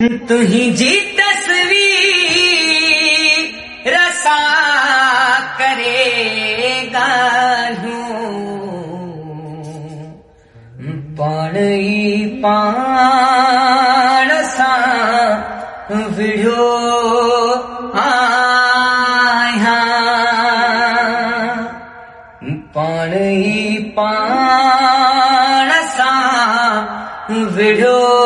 तुहिंजी तस्वीर सां करे ॻाल्हियूं पाण ई पाण सां विढ़ियो आहियां पाण ई पाण सां विढ़ियो